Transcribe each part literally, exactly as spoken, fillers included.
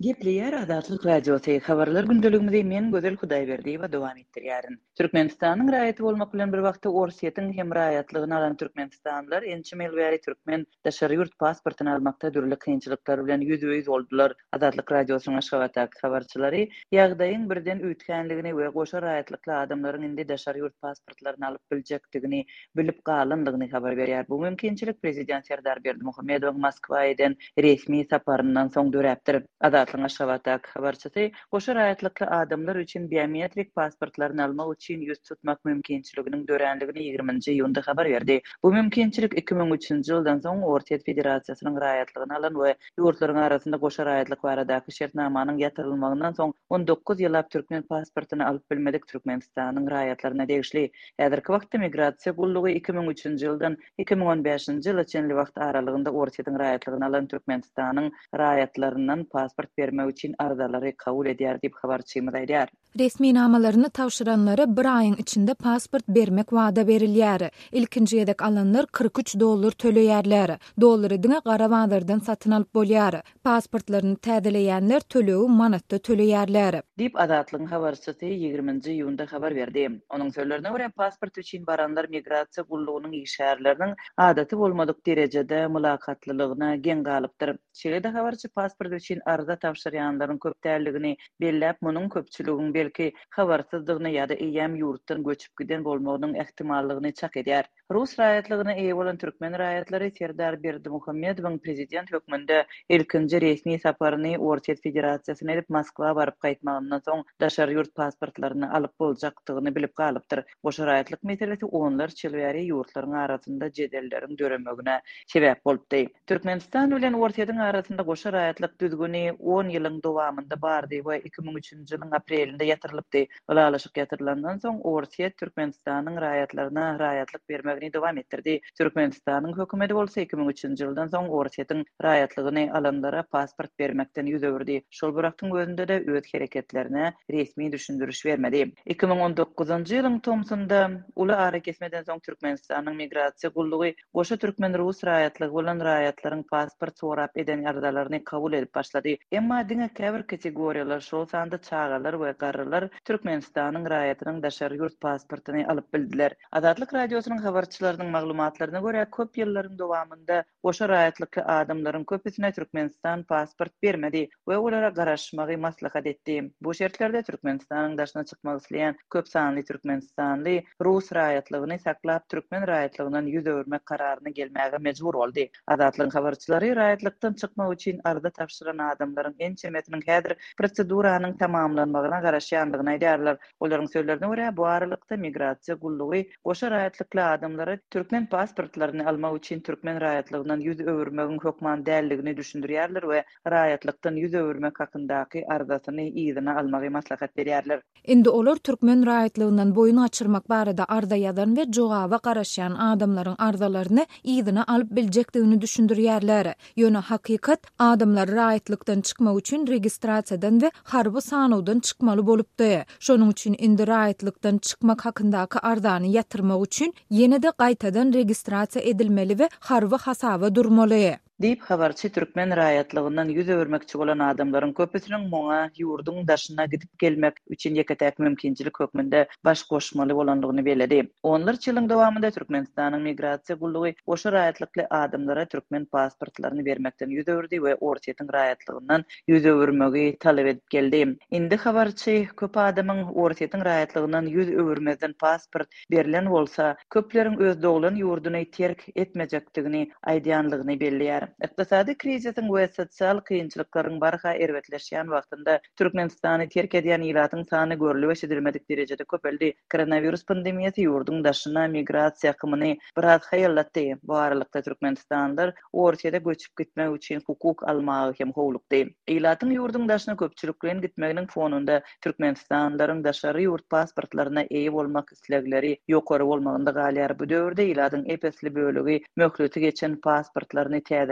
Gepleyer Azatlyk Radiosu habarlar gündeligimizde men Gözel Hudaýberdiýewa dowam etdirýärin. Türkmenistanyň raýaty bolmak bilen bir wagtda Orsiýetiň hem raýatlygyny alan türkmenistanlylar ençe melbäri türkmen daşary ýurt pasportyny almakda dürli kynçylyklar bilen ýüz-ýüz boldular. Azatlyk Radiosynyň Aşgabatak habarçylary ýagdaýyň birden üýtgenligini we goşa raýatlykly adamlaryň indi daşary ýurt pasportlaryny alyp biljekdigini bilip galandygyny habar berýär. Bu mümkinçilik prezident Serdar Berdimuhamedowyň Moskwaýa eden resmi saparyndan soň döräpdir. Azatlyk Aşgabatak habarçysy goşa raýatlykly adamlar üçin biometrik pasportlaryny almak üçin ýüz tutmak mümkinçiliginiň dörenligini ýygrüminji ýylda habar berdi. Bu mümkinçilik iki bin üçinji ýyldan soň Orsiýet Federasiýasynyň raýatlygyny alan we ýurtlaryň arasynda goşa raýatlyk baradaky şertnamanyň ýatyrylmagynyň soň on dokuz ýyllap türkmen pasportyny alyp bilmedik Türkmenistanyň raýatlaryna degişli. Häzirki wagtda migrasiýa gullugy iki bin üçinji ýyldan iki bin on beşinji ýyl içinli wagt aralygynda Orsiýetiň raýatlygyny alan Türkmenistanyň raýatlaryndan pasport bermek üçin arzalary kabul edýär diýip habarçymyz aýdýar. Resmi namalaryny tawşyranlara bir aýyň içinde pasport bermek wada berilýär. İlkinji ýedek alanlar kırk üç dollar töleýärler. Dollary diňe gara bazardan satyn alyp bolýar. Pasportlaryny täzeleýänler töleği manatda töleýärler. Diýip Azatlygyň habarçysy ýygrüminji ýylda habar berdi. Onuň sözlerine görä pasport üçin baranlar migrasiýa gullugynyň işgärleriniň adaty bolmadyk derejede mülakatlylygyna geň galypdyr. Şeýle-de habarçy pasport üçin arza tawşyrýanlaryň köpdärligini belläp, munyň köpçüliginiň belki habarsyzdygyny ýa-da eýem ýurtdan göçüp giden bolmagynyň ähtimallygyny çak edýär. Rus raýatlygyna eýe bolan türkmen raýatlary Serdar Berdimuhamedowyň prezident hökmünde ilkinji resmi saparyny Orsiýet Federasiýasyna edip Moskwa baryp gaýtmagyndan soň daşary ýurt pasportlaryny alyp boljakdygyny bilip galypdyr. Goşa raýatlyk meselesi onlar çylbäri ýurtlaryň arasynda jedelleriň döremegine sebäp bolupdy. Türkmenistan bilen Orsiýetiň arasynda goşa raýatlyk düzgüni on ýylyň dowamında bardy we iki bin üçinji ýylyň aprelinde ýatyrylypdy. Ulalaşyk ýatyrylandan soň Orsiýet Türkmenistanyň raýatlaryna raýatlyk bermegini dowam etdirdi. Türkmenistanyň hökümeti bolsa iki bin üçinji ýyldan soň Orsiýetiň raýatlygyny alanlara pasport bermekden ýüz öwürdi. Şol bıraktın özünde de öz hareketlerine resmi düşündürüş vermedi. iki bin on dokuzunji ýylyň Tomsunda uly ara kesmeden soň Türkmenistanyň migrasiýa gullugy goşa türkmen rus raýatlygy bolan raýatlaryň pasport sorap eden ýardalaryny kabul edip başlady. Emma diňe käbir kategoriýalar şol sanda çagalar we garrylar Türkmenistanyň raýatynyň daşary ýurt pasportyny alyp bildiler. Azatlyk radiosynyň habarçylarynyň maglumatlaryna görä köp ýyllaryň dowamında goşa raýatlykly adamlaryň köpüsine Türkmenistan pasport bermedi we olara garaşmagy maslahat etdi. Bu şertlerde Türkmenistanyň daşyna çykmak isleýän köp sanly türkmenistanly rus raýatlygyny saklap türkmen raýatlygyndan ýüz öwürmek kararyna gelmäge mejbur boldy. Azatlyk habarçylary raýatlykdan çykmak üçin arda tawşyran adamlaryň en çemetiniň häzir proseduranyň tamamlanmagyna garaşýandygyny aýdýarlar. Olaryň sözlerine görä bu aralykda migrasiýa gullugy goşa raýatlykly adamlara türkmen pasportlaryny almak üçin türkmen raýatlygyndan ýüz öwürmegiň hökman däldigini düşündirýärler we raýatlykdan ýüz öwürmek hakyndaky arzasyny ýygyna almagy maslahat berýärler. Indi olar türkmen raýatlygyndan boyun açyrmak barada arda ýazan we jogaba garaşýan adamlaryň arzalaryny ýygyna alyp biljekdigini düşündirýärler. Ýöne hakykat adamlar raýatlykdan çykmak üçin registrasiýadan we harby sanawdan çykmaly bolupdy. Şonuň üçin indi raýatlykdan çykmak hakyndaky arzany ýatyrmak üçin ýene-de gaýtadan registrasiýa edilmeli we harby hasaba durmaly. Diýip habarçy türkmen raýatlygyndan ýüz öwürmekçi bolan adamlaryň köpüsiniň moňa ýurdun daşyna gidip gelmek üçin ýeketäk mümkinçilik hökmünde baş goşmaly bolanlygyny bellädi. Onlar ýylyň dowamında Türkmenistanyň migrasiýa gullugy goşa raýatlykly adamlara türkmen pasportlaryny bermekden ýüz öwürdi we Orsiýetiň raýatlygyndan ýüz öwürmegi talep edip geldi. Indi habarçy köp adamyň Orsiýetiň raýatlygyndan ýüz öwürmezden pasport berilen bolsa, köpleriň öz doglan ýurduny terk etmejekdigini aýdýanlygyny belläýär. Iqtisadi krizisin we sosial kynçylyklaryň barha erwetleşýän wagtynda Türkmenistany terk edýän ýylatyň sany görülip eşidilmedik derejede köpeldi. Koronavirus pandemiýasy ýurdun daşyna migrasiýa akymy biraz haýallatdy. Bu aralykda Türkmenistanlylar Orsiýada göçüp gitmek üçin hukuk almagy hem howlukdy. Ýylatyň ýurdun daşyna köpçülik bilen gitmeginiň fonunda Türkmenistanlylaryň daşary ýurt pasportlaryna eýe bolmak islegleri ýokary bolmagynda galýar. Bu döwürde ýylatyň epesli bölegi möhleti geçen pasportlaryny täze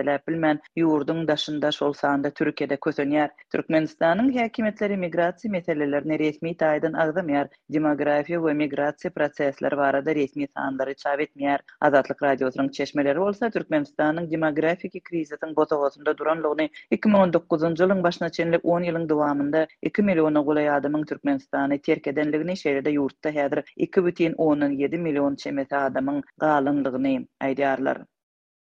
belläp bilmän ýurdun daşynda şol sanda Türkiýede kösenýär. Türkmenistanyň häkimetleri migrasiýa meselelerini resmi taýdan agdamýar, demografiýa we migrasiýa prosesleri barada resmi sandary çap etmeýär. Azatlyk radiosynyň çeşmeleri bolsa Türkmenistanyň demografik kriziň botagosunda duranlygyny iki ming on dokuzunjy ýylyň başyna çenlik on ýylyň dowamında iki milliona gulay adamyň Türkmenistany terk edenligini, şeýle ýurtda häzir iki бүтүn on ýedi million çemesi adamyň galynlygyny aýdýarlar.